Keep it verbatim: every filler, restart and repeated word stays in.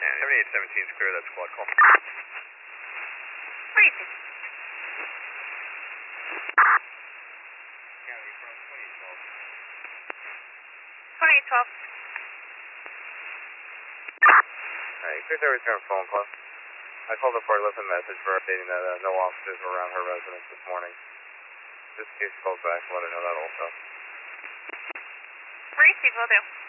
Yeah, seventy-eight seventeen is clear, that's squad call. Crazy. County from twenty twelve. twenty twelve. Alright, you cleared their return phone call. I called the Fort Liffin message for updating that uh, no officers were around her residence this morning. Just in case she calls back, let her know that also. Receive, will do.